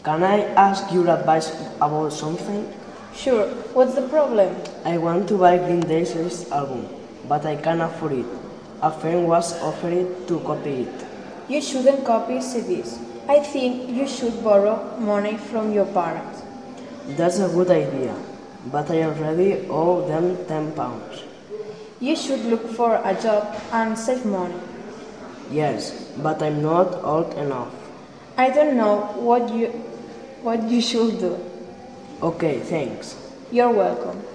Can I ask your advice about something? Sure, what's the problem? I want to buy Green Day's latest album, but I can't afford it. A friend was offered to copy it. You shouldn't copy CDs. I think you should borrow money from your parents. That's a good idea, but I already owe them £10. You should look for a job and save money. Yes, but I'm not old enough. I don't know what you should do. Okay, thanks. You're welcome.